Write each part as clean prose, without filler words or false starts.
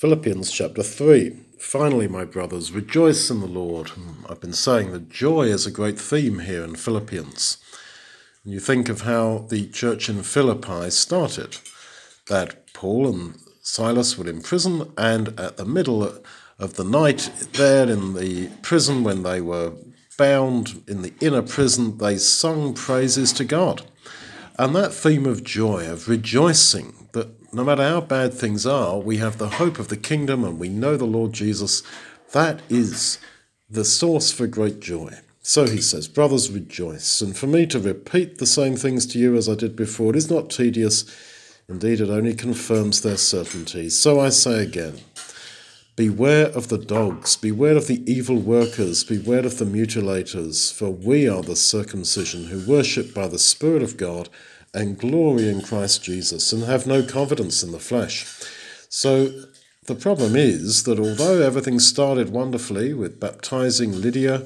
Philippians chapter 3. Finally, my brothers, rejoice in the Lord. I've been saying that joy is a great theme here in Philippians. You think of how the church in Philippi started, that Paul and Silas were in prison, and at the middle of the night there in the prison, when they were bound in the inner prison, they sung praises to God. And that theme of joy, of rejoicing, that no matter how bad things are, we have the hope of the kingdom and we know the Lord Jesus, that is the source for great joy. So he says, brothers, rejoice. And for me to repeat the same things to you as I did before, it is not tedious. Indeed, it only confirms their certainty. So I say again, beware of the dogs, beware of the evil workers, beware of the mutilators, for we are the circumcision who worship by the Spirit of God and glory in Christ Jesus and have no confidence in the flesh. So the problem is that although everything started wonderfully with baptizing Lydia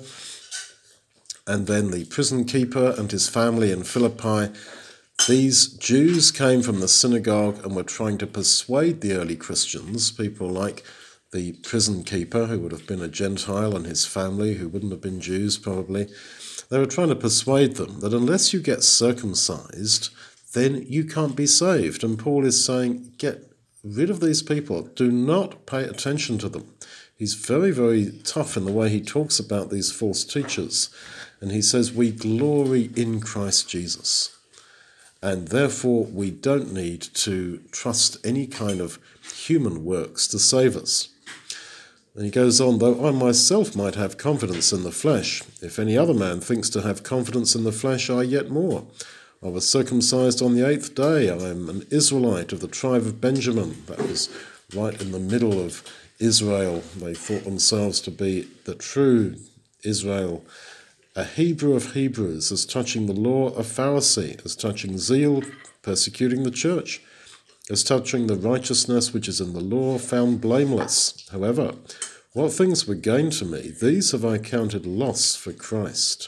and then the prison keeper and his family in Philippi, these Jews came from the synagogue and were trying to persuade the early Christians, people like the prison keeper, who would have been a Gentile, and his family, who wouldn't have been Jews probably. They were trying to persuade them that unless you get circumcised, then you can't be saved. And Paul is saying, get rid of these people. Do not pay attention to them. He's very, very tough in the way he talks about these false teachers. And he says, we glory in Christ Jesus. And therefore, we don't need to trust any kind of human works to save us. And he goes on, though I myself might have confidence in the flesh, if any other man thinks to have confidence in the flesh, I yet more. I was circumcised on the 8th day. I am an Israelite of the tribe of Benjamin. That was right in the middle of Israel. They thought themselves to be the true Israel. A Hebrew of Hebrews, as touching the law, a Pharisee, as touching zeal, persecuting the church, as touching the righteousness which is in the law, found blameless. However, what things were gain to me, these have I counted loss for Christ.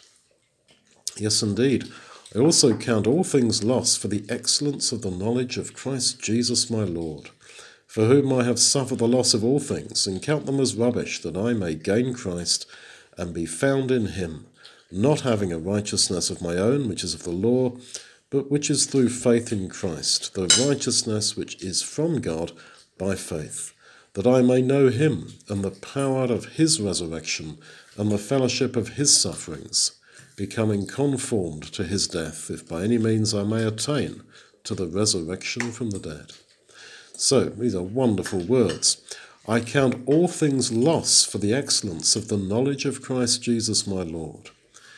Yes, indeed, I also count all things loss for the excellence of the knowledge of Christ Jesus my Lord, for whom I have suffered the loss of all things, and count them as rubbish, that I may gain Christ and be found in him, not having a righteousness of my own, which is of the law, but which is through faith in Christ, the righteousness which is from God by faith, that I may know him and the power of his resurrection and the fellowship of his sufferings, becoming conformed to his death, if by any means I may attain to the resurrection from the dead. So, these are wonderful words. I count all things loss for the excellence of the knowledge of Christ Jesus my Lord.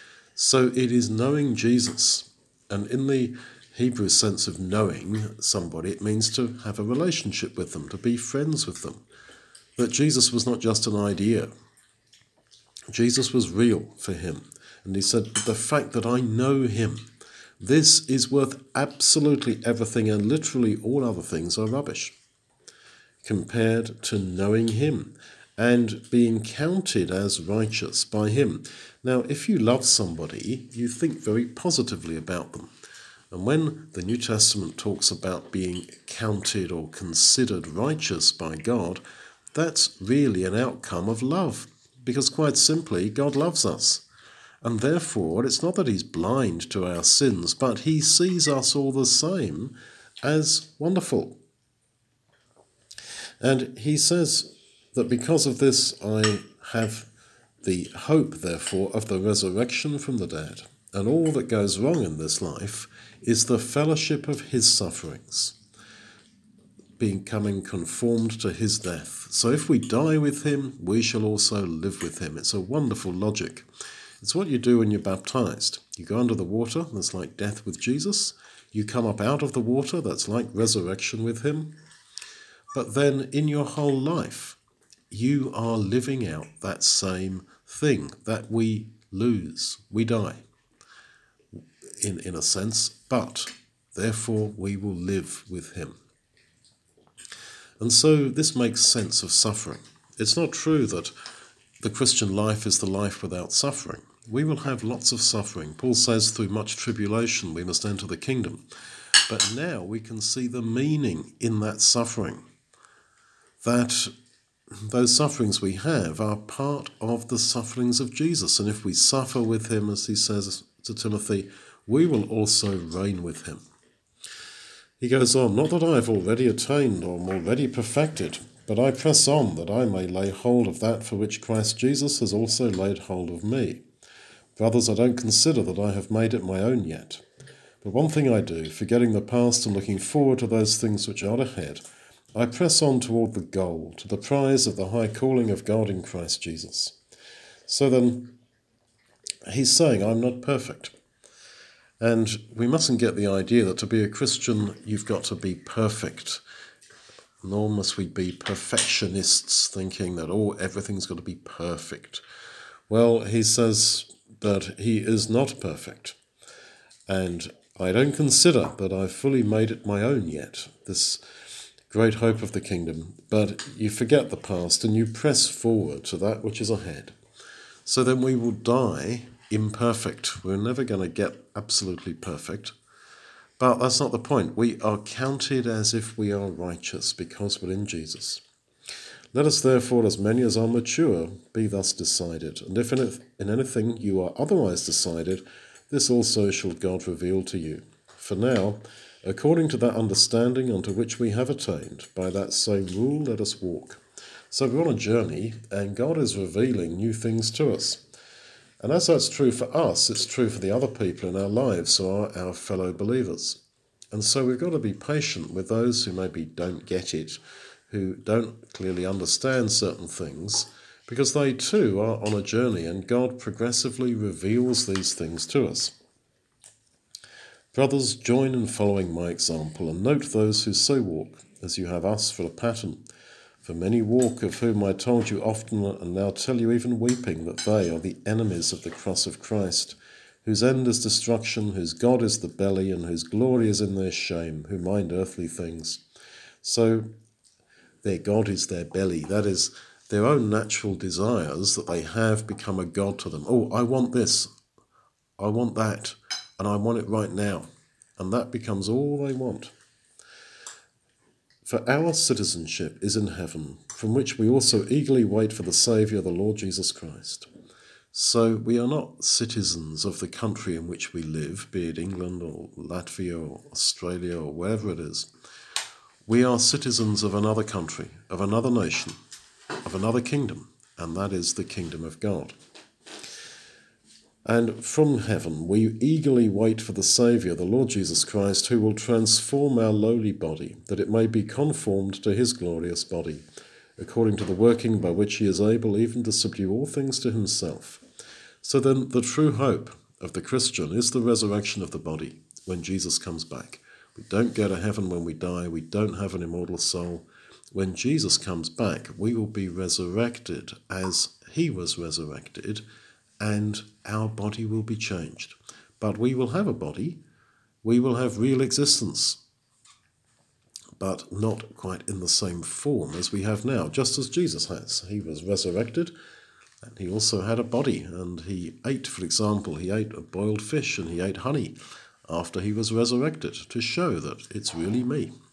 So it is knowing Jesus. And in the Hebrew sense of knowing somebody, it means to have a relationship with them, to be friends with them. That Jesus was not just an idea. Jesus was real for him. And he said, the fact that I know him, this is worth absolutely everything, and literally all other things are rubbish compared to knowing him and being counted as righteous by him. Now, if you love somebody, you think very positively about them. And when the New Testament talks about being counted or considered righteous by God, that's really an outcome of love. Because quite simply, God loves us. And therefore, it's not that he's blind to our sins, but he sees us all the same as wonderful. And he says that because of this, I have the hope, therefore, of the resurrection from the dead. And all that goes wrong in this life is the fellowship of his sufferings, becoming conformed to his death. So if we die with him, we shall also live with him. It's a wonderful logic. It's what you do when you're baptized. You go under the water, that's like death with Jesus. You come up out of the water, that's like resurrection with him. But then in your whole life, you are living out that same thing that we lose. We die, in a sense, but therefore we will live with him. And so this makes sense of suffering. It's not true that the Christian life is the life without suffering. We will have lots of suffering. Paul says through much tribulation we must enter the kingdom. But now we can see the meaning in that suffering. that those sufferings we have are part of the sufferings of Jesus. And if we suffer with him, as he says to Timothy, we will also reign with him. He goes on, not that I have already attained or am already perfected, but I press on that I may lay hold of that for which Christ Jesus has also laid hold of me. Brothers, I don't consider that I have made it my own yet. But one thing I do, forgetting the past and looking forward to those things which are ahead, I press on toward the goal, to the prize of the high calling of God in Christ Jesus. So then, he's saying, I'm not perfect. And we mustn't get the idea that to be a Christian, you've got to be perfect. Nor must we be perfectionists, thinking that, everything's got to be perfect. Well, he says that he is not perfect. And I don't consider that I've fully made it my own yet, this great hope of the kingdom, but you forget the past and you press forward to that which is ahead. So then we will die imperfect. We're never going to get absolutely perfect, but that's not the point. We are counted as if we are righteous because we're in Jesus. Let us therefore, as many as are mature, be thus decided, and if in anything you are otherwise decided, this also shall God reveal to you. For now, according to that understanding unto which we have attained, by that same rule let us walk. So we're on a journey, and God is revealing new things to us. And as that's true for us, it's true for the other people in our lives, who are our fellow believers. And so we've got to be patient with those who maybe don't get it, who don't clearly understand certain things, because they too are on a journey, and God progressively reveals these things to us. Brothers, join in following my example, and note those who so walk, as you have us for a pattern. For many walk, of whom I told you often, and now tell you even weeping, that they are the enemies of the cross of Christ, whose end is destruction, whose God is the belly, and whose glory is in their shame, who mind earthly things. So their God is their belly. That is, their own natural desires that they have become a God to them. I want this, I want that, and I want it right now. And that becomes all they want. For our citizenship is in heaven, from which we also eagerly wait for the Saviour, the Lord Jesus Christ. So we are not citizens of the country in which we live, be it England or Latvia or Australia or wherever it is. We are citizens of another country, of another nation, of another kingdom, and that is the kingdom of God. And from heaven we eagerly wait for the Saviour, the Lord Jesus Christ, who will transform our lowly body, that it may be conformed to his glorious body, according to the working by which he is able even to subdue all things to himself. So then the true hope of the Christian is the resurrection of the body when Jesus comes back. We don't go to heaven when we die. We don't have an immortal soul. When Jesus comes back, we will be resurrected as he was resurrected, and our body will be changed. But we will have a body. We will have real existence, but not quite in the same form as we have now, just as Jesus has. He was resurrected, and he also had a body, and he ate, for example, he ate a boiled fish and he ate honey after he was resurrected, to show that it's really me.